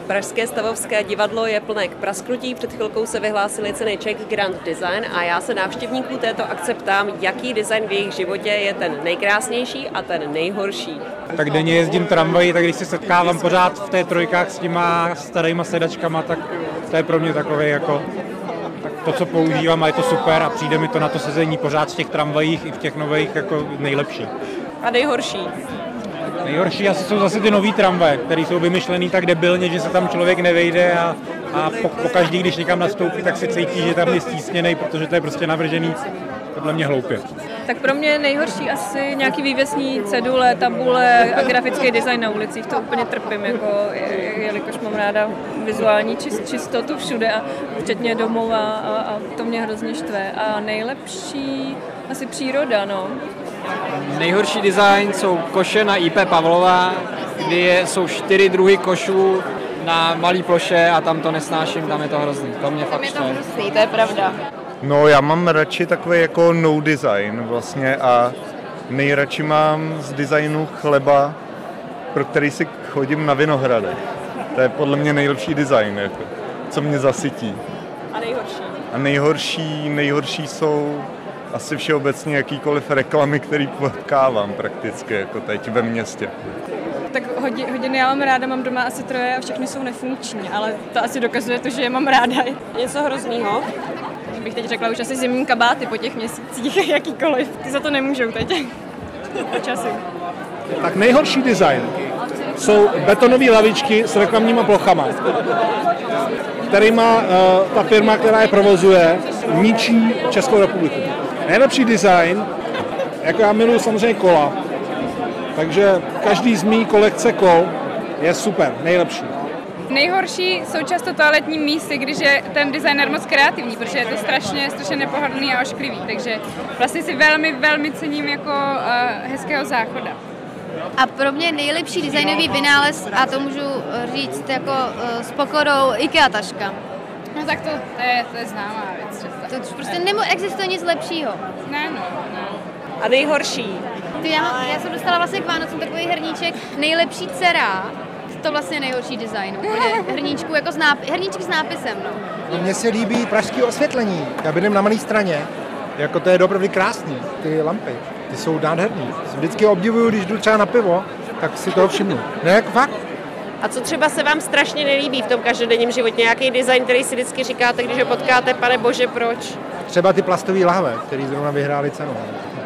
Pražské stavovské divadlo je plné k prasknutí. Před chvilkou se vyhlásily ceny Czech Grand Design a já se návštěvníků této akce ptám, jaký design v jejich životě je ten nejkrásnější a ten nejhorší. Tak denně jezdím tramvají, tak když se setkávám pořád v té trojkách s těma starýma sedačkama, tak to je pro mě takové jako tak to, co používám, a je to super a přijde mi to na to sezení pořád v těch tramvajích i v těch nových jako nejlepší. A nejhorší? Nejhorší asi jsou zase ty nový tramvaje, které jsou vymyšlený tak debilně, že se tam člověk nevejde a po každý, když někam nastoupí, tak se cítí, že tam je stísněnej, protože to je prostě navržený podle mě hloupě. Tak pro mě nejhorší asi nějaký vývěsní cedule, tabule a grafický design na ulicích. To úplně trpím, jako, jelikož mám ráda vizuální čistotu všude, a včetně domů a to mě hrozně štve. A nejlepší asi příroda, no. Nejhorší design jsou koše na IP Pavlova, kdy jsou 4 druhy košů na malý ploše a tam to nesnáším, tam je to hrozný. To mě fakt štve. To je pravda. No, já mám radši takový jako no design vlastně a nejradši mám z designu chleba, pro který si chodím na Vinohradech. To je podle mě nejlepší design, jako, co mě zasytí. A nejhorší? A nejhorší jsou asi všeobecně jakýkoliv reklamy, který potkávám prakticky, jako teď ve městě. Tak hodiny já mám ráda, mám doma asi 3 a všechny jsou nefunkční, ale to asi dokazuje to, že je mám ráda. Něco hroznýho? Bych teď řekla už asi zimní kabáty po těch měsících, jakýkoliv. Ty za to nemůžou teď. Počasí. Tak nejhorší design jsou betonové lavičky s reklamníma plochama, kterýma ta firma, která je provozuje, ničí Českou republiku. Nejlepší design, jako já miluji samozřejmě kola, takže každý z mý kolekce kol je super, nejlepší. Nejhorší jsou často toaletní místy, když je ten designer moc kreativní, protože je to strašně nepohodlný a ošklivý, takže vlastně si velmi cením jako hezkého záchoda. A pro mě nejlepší designový vynález, a to můžu říct jako s pokorou, IKEA taška. No tak to je známá věc. To už prostě existuje nic lepšího. Ne. A nejhorší? Já jsem dostala vlastně k Vánocům takový hrníček nejlepší dcera. To vlastně nejhorší design. Hrníčku jako hrníček s nápisem. No. Mně se líbí pražské osvětlení. Já bydlím na malé straně. Jako to je opravdu krásný. Ty lampy, ty jsou nádherný. Vždycky obdivuju, když jdu třeba na pivo, tak si toho všimnu. Ne, jako fakt. A co třeba se vám strašně nelíbí v tom každodenním životě? Nějaký design, který si vždycky říkáte, když ho potkáte, pane bože, proč? Třeba ty plastové lahve, které zrovna vyhrály cenu.